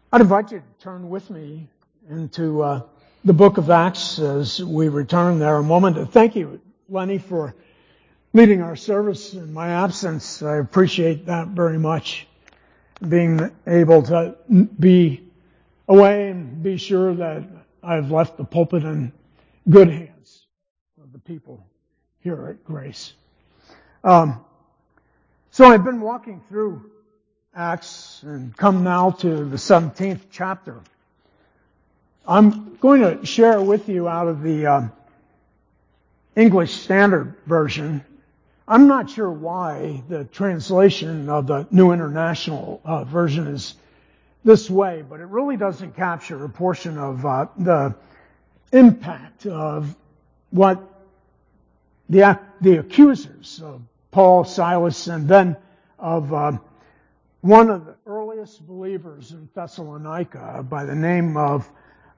I'd invite you to turn with me into the book of Acts as we return there a moment. Thank you, Lenny, for leading our service in my absence. I appreciate that very much. Being able to be away and be sure that I've left the pulpit in good hands of the people here at Grace. So I've been walking through Acts and come now to the 17th chapter. I'm going to share with you out of the English Standard Version. I'm not sure why the translation of the New International Version is this way, but it really doesn't capture a portion of the impact of what the accusers of Paul, Silas, and then of one of the earliest believers in Thessalonica by the name of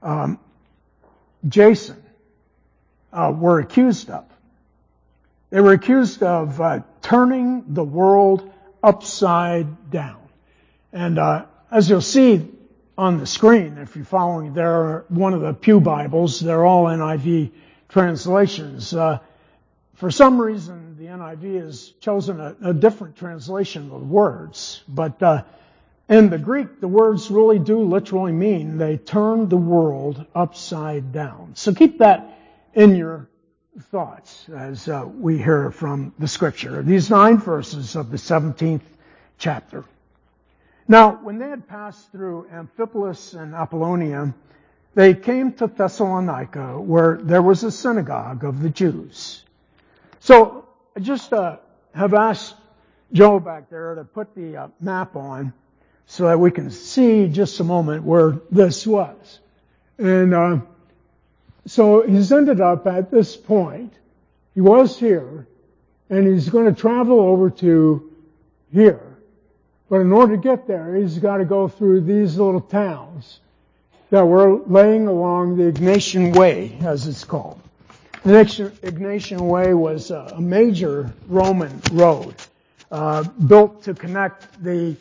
Jason were accused of. They were accused of turning the world upside down. And as you'll see on the screen, if you're following there, one of the Pew Bibles, they're all NIV translations. For some reason, the NIV has chosen a different translation of the words. But in the Greek, the words really do literally mean they turn the world upside down. So keep that in your thoughts as we hear from the Scripture. These 9 verses of the 17th chapter. Now, when they had passed through Amphipolis and Apollonia, they came to Thessalonica, where there was a synagogue of the Jews. So, I just have asked Joe back there to put the map on so that we can see just a moment where this was. And so he's ended up at this point. He was here, and he's going to travel over to here. But in order to get there, he's got to go through these little towns that were laying along the Egnatian Way, as it's called. The Egnatian Way was a major Roman road built to connect the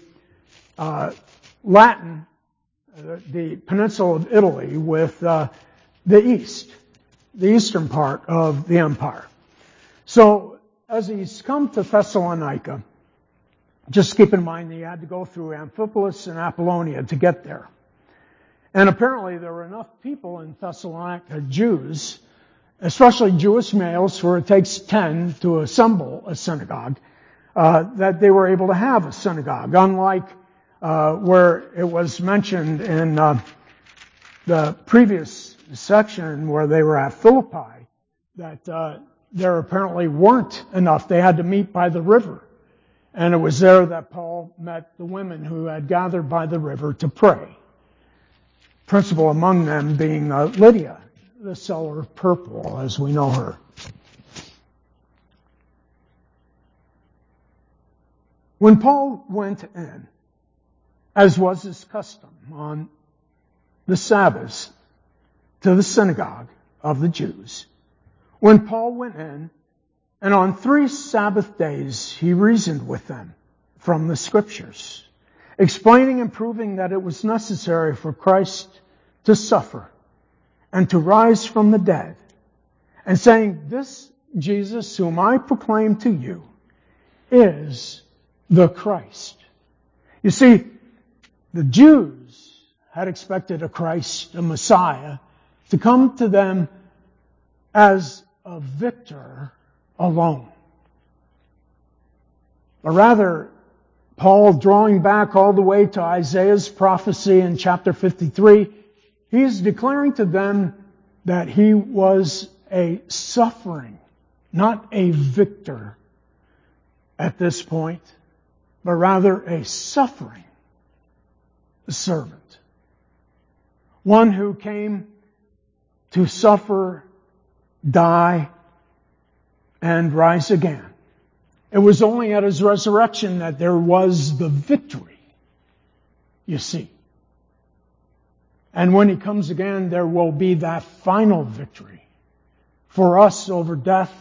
Latin, the peninsula of Italy, with the eastern part of the empire. So as he's come to Thessalonica, just keep in mind that he had to go through Amphipolis and Apollonia to get there. And apparently there were enough people in Thessalonica, Jews, especially Jewish males, where it takes 10 to assemble a synagogue, that they were able to have a synagogue, unlike where it was mentioned in the previous section where they were at Philippi, that there apparently weren't enough. They had to meet by the river. And it was there that Paul met the women who had gathered by the river to pray. Principal among them being Lydia, the seller of purple, as we know her. When Paul went in, as was his custom on the Sabbath, to the synagogue of the Jews, when Paul went in, and on 3 Sabbath days he reasoned with them from the Scriptures, explaining and proving that it was necessary for Christ to suffer and to rise from the dead, and saying, "This Jesus whom I proclaim to you is the Christ." You see, the Jews had expected a Christ, a Messiah, to come to them as a victor alone. But rather, Paul, drawing back all the way to Isaiah's prophecy in chapter 53, he's declaring to them that he was a suffering, not a victor at this point, but rather a suffering servant. One who came to suffer, die, and rise again. It was only at his resurrection that there was the victory, you see. And when he comes again, there will be that final victory for us over death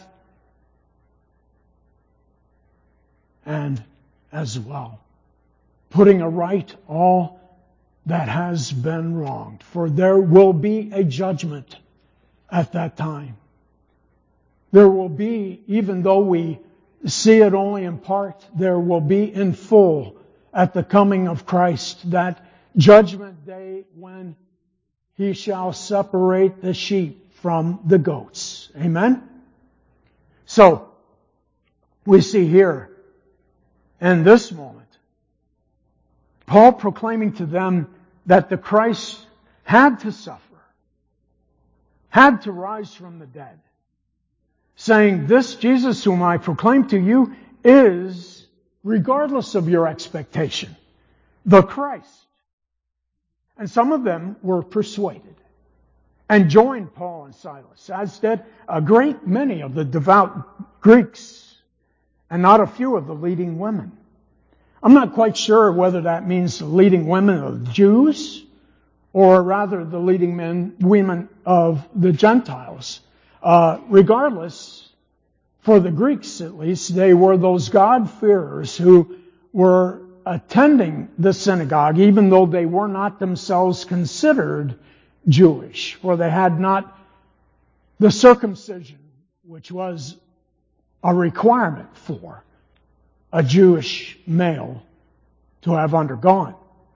and as well, putting aright all that has been wronged. For there will be a judgment at that time. There will be, even though we see it only in part, there will be in full at the coming of Christ, that judgment day when He shall separate the sheep from the goats. Amen? So, we see here, in this moment, Paul proclaiming to them that the Christ had to suffer, had to rise from the dead, saying, this Jesus whom I proclaim to you is, regardless of your expectation, the Christ. And some of them were persuaded and joined Paul and Silas, as did a great many of the devout Greeks and not a few of the leading women. I'm not quite sure whether that means the leading women of the Jews or rather the leading women of the Gentiles. Regardless, for the Greeks at least, they were those God-fearers who were attending the synagogue, even though they were not themselves considered Jewish, for they had not the circumcision, which was a requirement for a Jewish male to have undergone.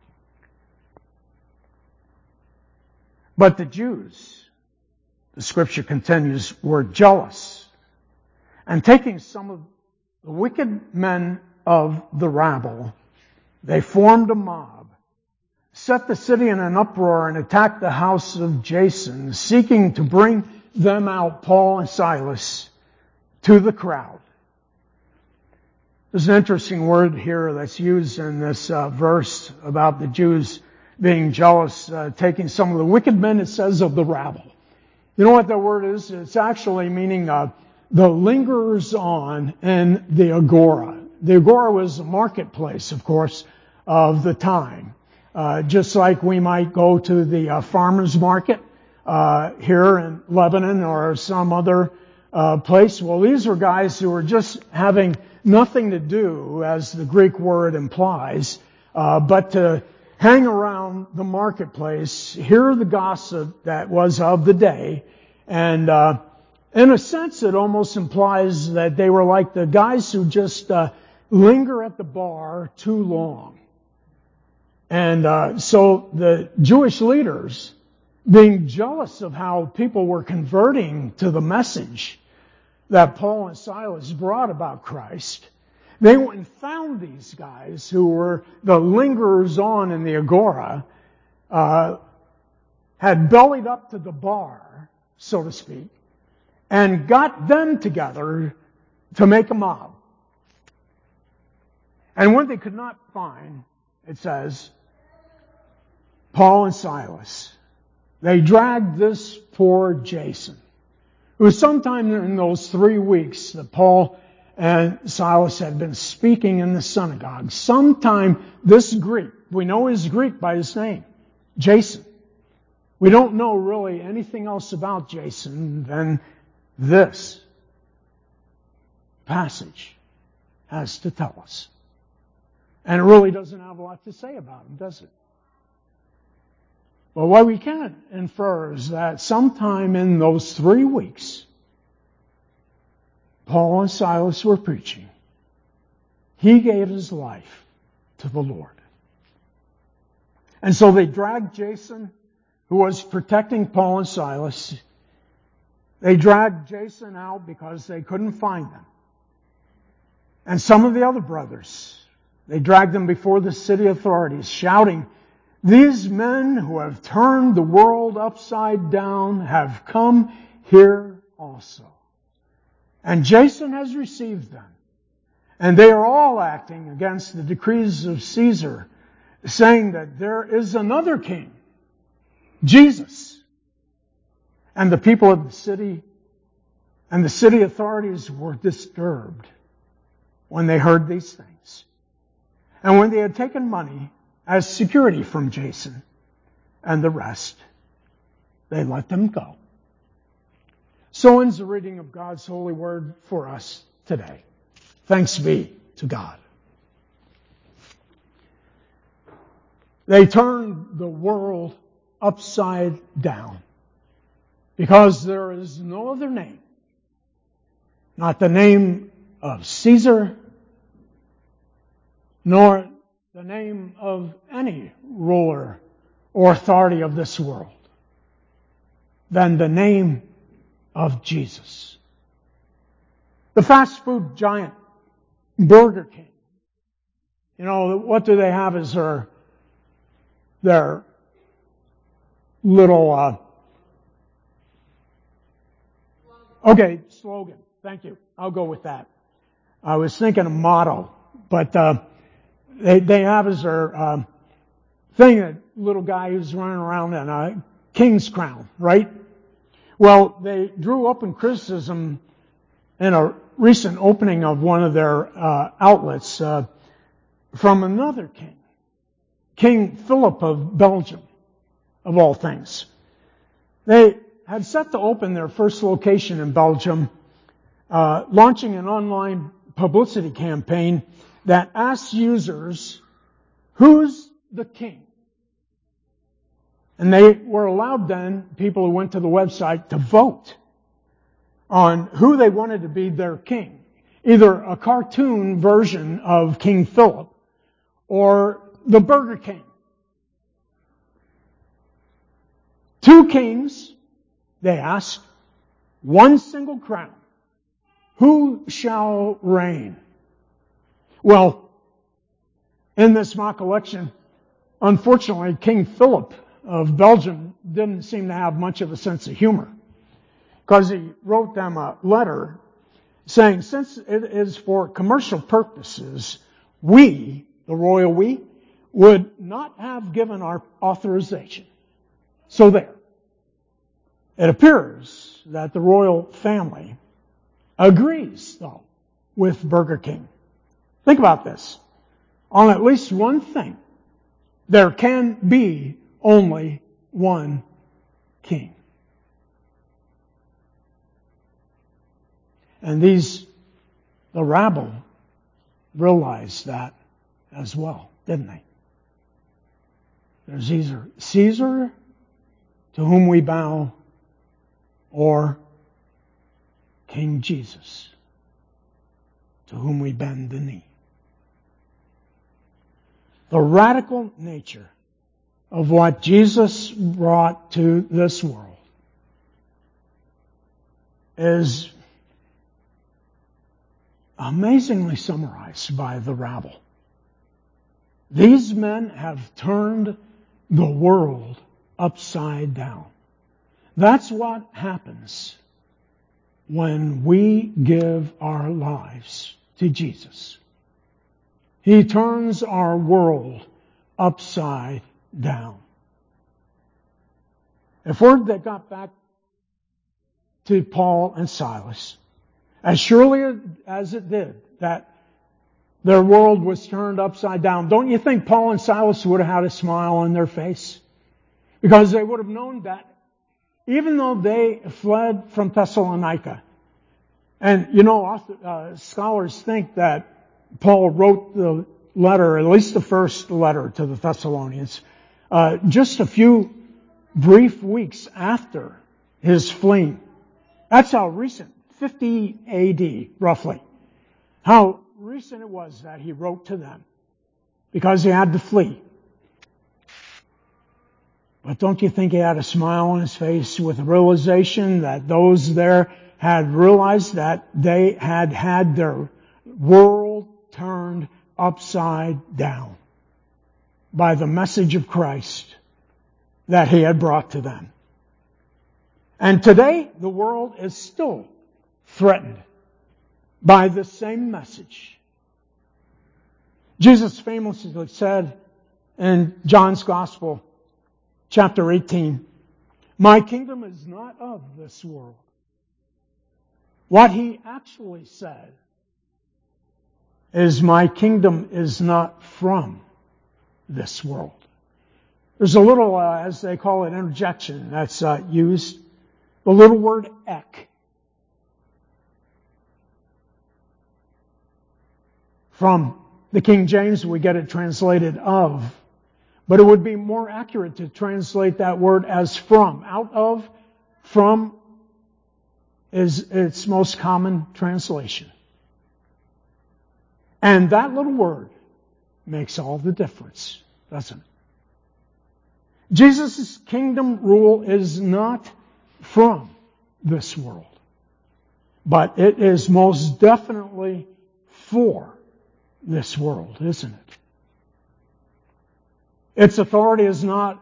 But the Jews, the Scripture continues, were jealous, and taking some of the wicked men of the rabble, they formed a mob, set the city in an uproar, and attacked the house of Jason, seeking to bring them out, Paul and Silas, to the crowd. There's an interesting word here that's used in this verse about the Jews being jealous, taking some of the wicked men, it says, of the rabble. You know what that word is? It's actually meaning the lingerers on in the agora. The agora was a marketplace, of course, of the time. Just like we might go to the farmer's market here in Lebanon or some other place. Well, these were guys who were just having nothing to do, as the Greek word implies, but to hang around the marketplace, hear the gossip that was of the day, and in a sense it almost implies that they were like the guys who just linger at the bar too long. And so the Jewish leaders, being jealous of how people were converting to the message that Paul and Silas brought about Christ, they went and found these guys who were the lingerers on in the agora, had bellied up to the bar, so to speak, and got them together to make a mob. And when they could not find, it says, Paul and Silas, they dragged this poor Jason. It was sometime in those 3 weeks that Paul and Silas had been speaking in the synagogue. Sometime this Greek, we know he's Greek by his name, Jason. We don't know really anything else about Jason than this passage has to tell us. And it really doesn't have a lot to say about him, does it? But what we can infer is that sometime in those 3 weeks, Paul and Silas were preaching. He gave his life to the Lord. And so they dragged Jason, who was protecting Paul and Silas. They dragged Jason out because they couldn't find them. And some of the other brothers, they dragged them before the city authorities, shouting, "These men who have turned the world upside down have come here also. And Jason has received them. And they are all acting against the decrees of Caesar, saying that there is another king, Jesus." And the people of the city and the city authorities were disturbed when they heard these things. And when they had taken money as security from Jason and the rest, they let them go. So ends the reading of God's holy word for us today. Thanks be to God. They turned the world upside down because there is no other name, not the name of Caesar, nor the name of any ruler or authority of this world, than the name of Jesus. The fast food giant Burger King, what do they have as their little slogan. Thank you. I'll go with that. I was thinking a motto, but they have as their thing a little guy who's running around in a king's crown, right? Well, they drew open criticism in a recent opening of one of their outlets from another king, King Philip of Belgium, of all things. They had set to open their first location in Belgium, launching an online publicity campaign that asked users, who's the king? And they were allowed then, people who went to the website, to vote on who they wanted to be their king. Either a cartoon version of King Philip or the Burger King. 2 kings, they asked, 1 single crown. Who shall reign? Well, in this mock election, unfortunately, King Philip of Belgium didn't seem to have much of a sense of humor, because he wrote them a letter saying, since it is for commercial purposes, we, the royal we, would not have given our authorization. So there. It appears that the royal family agrees, though, with Burger King. Think about this. On at least one thing, there can be only one king. And the rabble realized that as well, didn't they? There's either Caesar, to whom we bow, or King Jesus, to whom we bend the knee. The radical nature of what Jesus brought to this world is amazingly summarized by the rabble. These men have turned the world upside down. That's what happens when we give our lives to Jesus. He turns our world upside down. If word that got back to Paul and Silas, as surely as it did, that their world was turned upside down, don't you think Paul and Silas would have had a smile on their face? Because they would have known that even though they fled from Thessalonica, and scholars think that Paul wrote the letter, at least the first letter to the Thessalonians, just a few brief weeks after his fleeing. That's how recent, 50 AD, roughly. How recent it was that he wrote to them, because he had to flee. But don't you think he had a smile on his face with the realization that those there had realized that they had had their world turned upside down by the message of Christ that he had brought to them. And today, the world is still threatened by the same message. Jesus famously said in John's Gospel, chapter 18, "My kingdom is not of this world." What he actually said is, "My kingdom is not from this world." There's a little, as they call it, interjection that's used. The little word ek. From the King James, we get it translated of. But it would be more accurate to translate that word as from. Out of, from is its most common translation. And that little word makes all the difference, doesn't it? Jesus' kingdom rule is not from this world, but it is most definitely for this world, isn't it? Its authority is not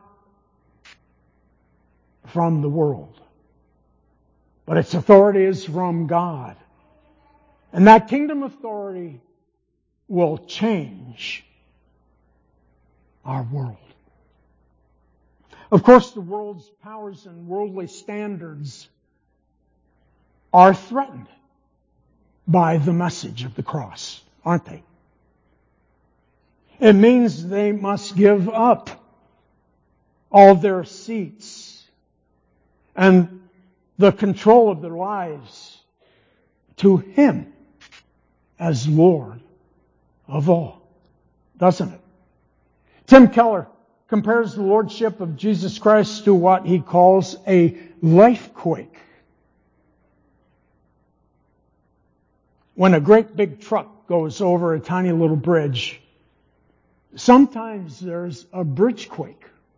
from the world, but its authority is from God. And that kingdom authority will change our world. Of course, the world's powers and worldly standards are threatened by the message of the cross, aren't they? It means they must give up all their seats and the control of their lives to Him as Lord of all, doesn't it? Tim Keller compares the lordship of Jesus Christ to what he calls a lifequake. When a great big truck goes over a tiny little bridge, sometimes there's a bridgequake.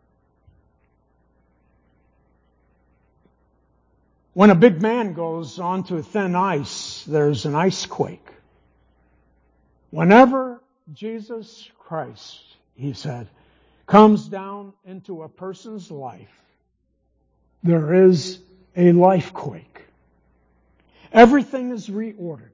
When a big man goes onto thin ice, there's an icequake. Whenever Jesus Christ, he said, comes down into a person's life, there is a lifequake. Everything is reordered.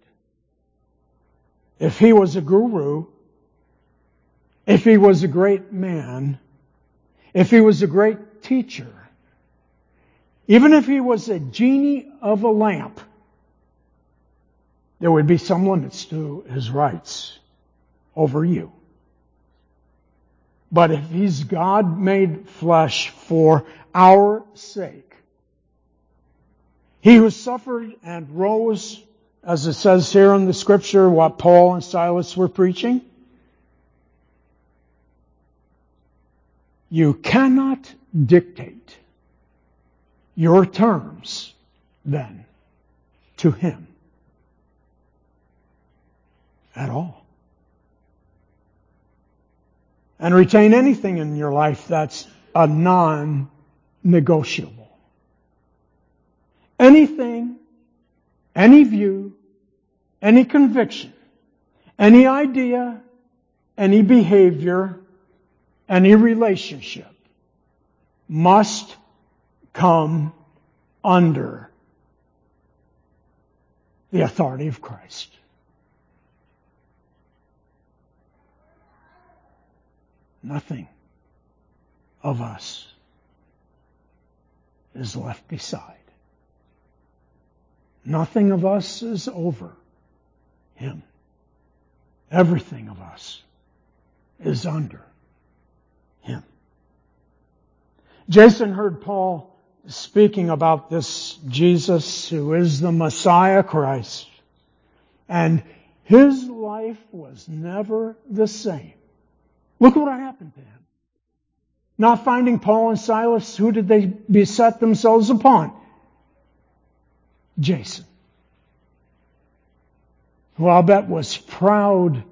If he was a guru, if he was a great man, if he was a great teacher, even if he was a genie of a lamp, there would be some limits to his rights over you. But if he's God made flesh for our sake, he who suffered and rose, as it says here in the scripture, what Paul and Silas were preaching, you cannot dictate your terms then to him at all. And retain anything in your life that's a non-negotiable. Anything, any view, any conviction, any idea, any behavior, any relationship must come under the authority of Christ. Nothing of us is left beside. Nothing of us is over him. Everything of us is under him. Jason heard Paul speaking about this Jesus who is the Messiah Christ, and his life was never the same. Look what happened to him. Not finding Paul and Silas, who did they beset themselves upon? Jason, who I'll bet was proud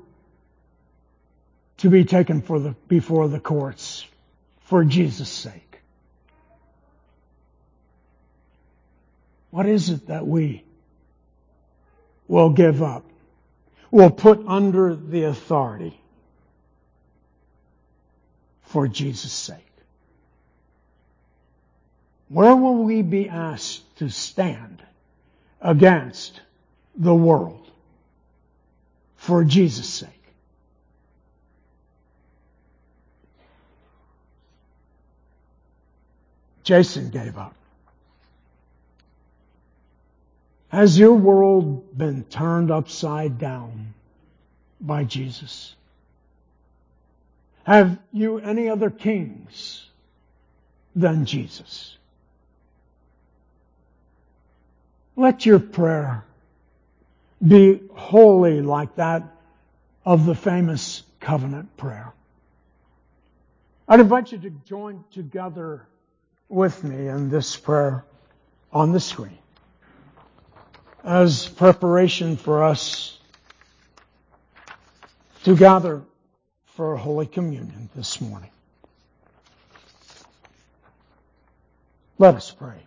to be taken before the courts for Jesus' sake. What is it that we will give up, will put under the authority for Jesus' sake? Where will we be asked to stand against the world for Jesus' sake? Jason gave up. Has your world been turned upside down by Jesus? Have you any other kings than Jesus? Let your prayer be wholly like that of the famous covenant prayer. I'd invite you to join together with me in this prayer on the screen as preparation for us to gather for Holy Communion this morning. Let us pray.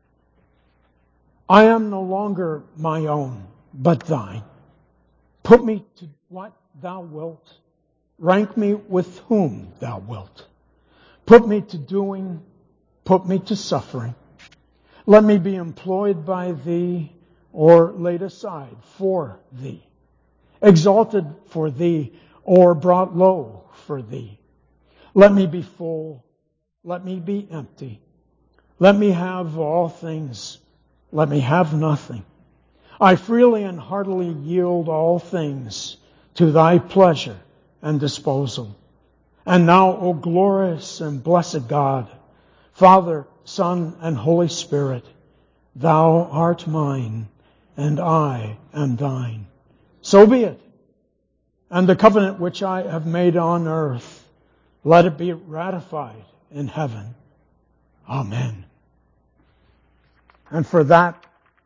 I am no longer my own, but thine. Put me to what thou wilt. Rank me with whom thou wilt. Put me to doing, put me to suffering. Let me be employed by thee or laid aside for thee. Exalted for thee or brought low for thee. Let me be full. Let me be empty. Let me have all things. Let me have nothing. I freely and heartily yield all things to thy pleasure and disposal. And now, O glorious and blessed God, Father, Son, and Holy Spirit, thou art mine, and I am thine. So be it. And the covenant which I have made on earth, let it be ratified in heaven. Amen. And for that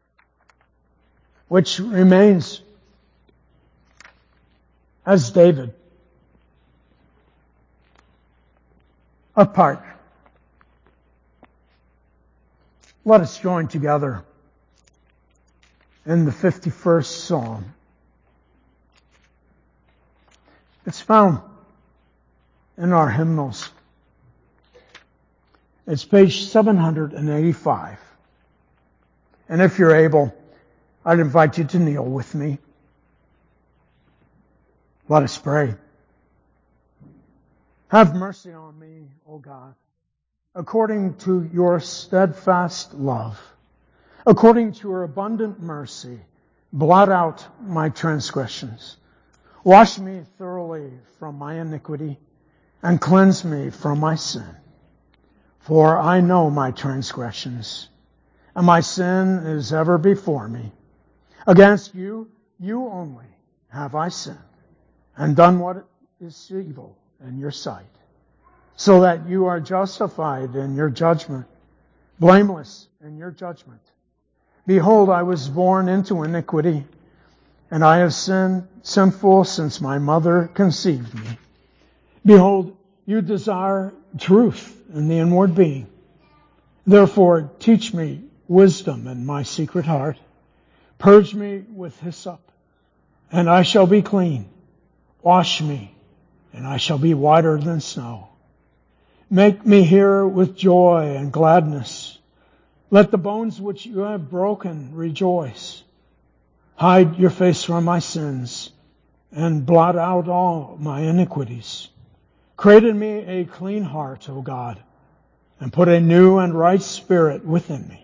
which remains, as David, apart, let us join together in the 51st Psalm. It's found in our hymnals. It's page 785. And if you're able, I'd invite you to kneel with me. Let us pray. Have mercy on me, O God, according to your steadfast love. According to your abundant mercy, blot out my transgressions. Wash me thoroughly from my iniquity and cleanse me from my sin. For I know my transgressions, and my sin is ever before me. Against you, you only, have I sinned, and done what is evil in your sight, so that you are justified in your judgment, blameless in your judgment. Behold, I was born into iniquity, and I have sinned sinful since my mother conceived me. Behold, you desire truth in the inward being. Therefore, teach me wisdom in my secret heart. Purge me with hyssop, and I shall be clean. Wash me, and I shall be whiter than snow. Make me hear with joy and gladness. Let the bones which you have broken rejoice. Hide your face from my sins, and blot out all my iniquities. Create in me a clean heart, O God, and put a new and right spirit within me.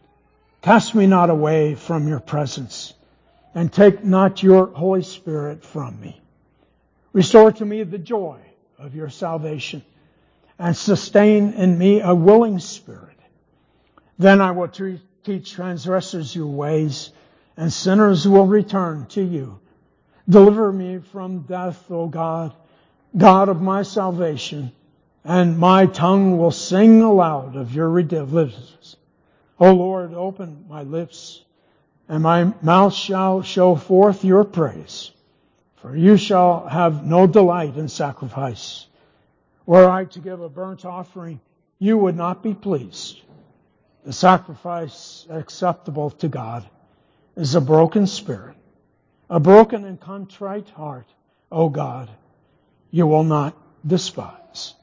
Cast me not away from your presence, and take not your Holy Spirit from me. Restore to me the joy of your salvation, and sustain in me a willing spirit. Then I will teach transgressors your ways, and sinners will return to you. Deliver me from death, O God, God of my salvation, and my tongue will sing aloud of your deliverance. O Lord, open my lips, and my mouth shall show forth your praise. For you shall have no delight in sacrifice. Were I to give a burnt offering, you would not be pleased. The sacrifice acceptable to God is a broken spirit, a broken and contrite heart, O God, you will not despise.